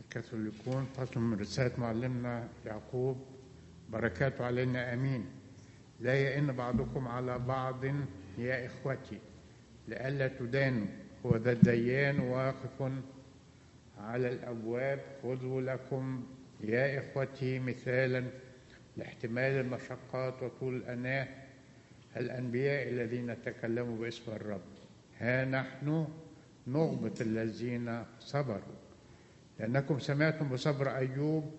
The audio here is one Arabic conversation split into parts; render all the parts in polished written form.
الكاثوليكون. فصل من رسالة معلمنا يعقوب، بركاته علينا آمين. لا يئن بعضكم على بعض يا إخوتي لئلا تدانوا، هو ذا الديان واقف على الأبواب. خذوا لكم يا إخوتي مثالا لاحتمال المشقات وطول الأناة الأنبياء الذين تكلموا باسم الرب. ها نحن نغبط الذين صبروا، لأنكم سمعتم بصبر أيوب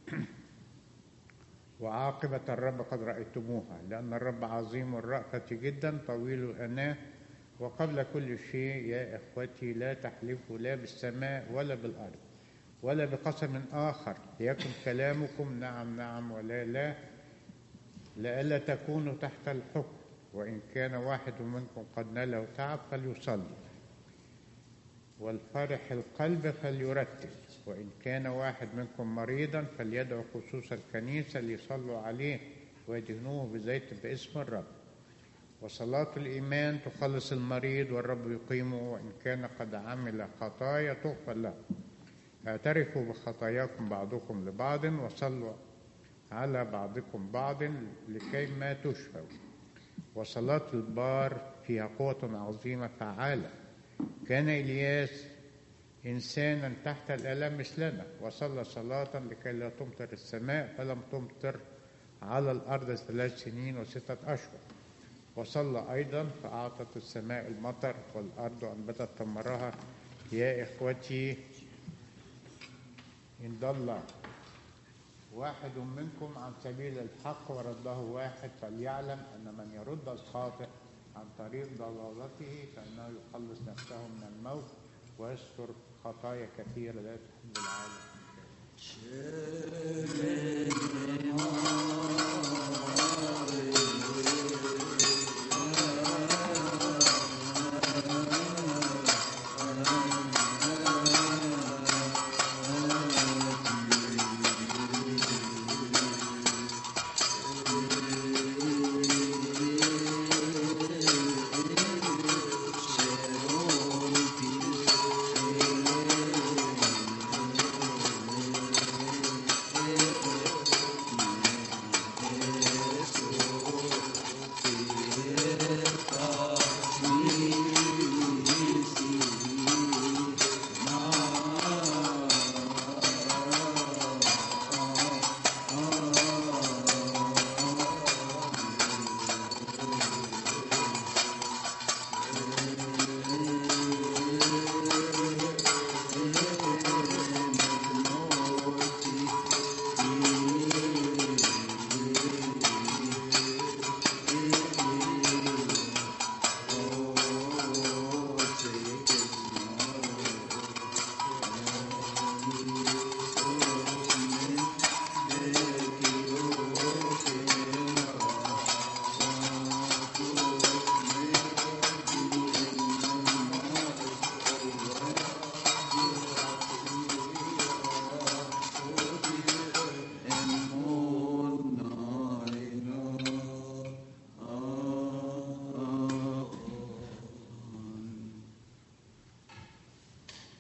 وعاقبة الرب قد رأيتموها، لأن الرب عظيم الرأفة جدا طويل الأناة. وقبل كل شيء يا إخوتي لا تحلفوا لا بالسماء ولا بالأرض ولا بقسم آخر، ليكن كلامكم نعم نعم ولا لا، لئلا تكونوا تحت الحكم. وإن كان واحد منكم قد ناله تعب فليصلي، والفرح القلب فليرتل. وإن كان واحد منكم مريضا فليدعو خصوص الكنيسة ليصلوا عليه ويدهنوه بزيت باسم الرب. وصلاة الإيمان تخلص المريض والرب يقيمه، وإن كان قد عمل خطايا تغفر له. اعترفوا بخطاياكم بعضكم لبعض وصلوا على بعضكم بعض لكي ما تشفوا. وصلاة البار فيها قوة عظيمة فعالة. كان إلياس إنسانا تحت الآلام مثلنا، وصلى صلاة لكي لا تمطر السماء فلم تمطر على الأرض 3 سنين و6 أشهر. وصلى أيضا فأعطت السماء المطر والأرض أنبتت ثمرها. يا إخوتي إن ضل واحد منكم عن سبيل الحق ورده واحد، فليعلم أن من يرد الخاطئ عن طريق ضلالته فإنه يخلص نفسه من الموت ويستر خطايا كثيرة لا تحب العالم.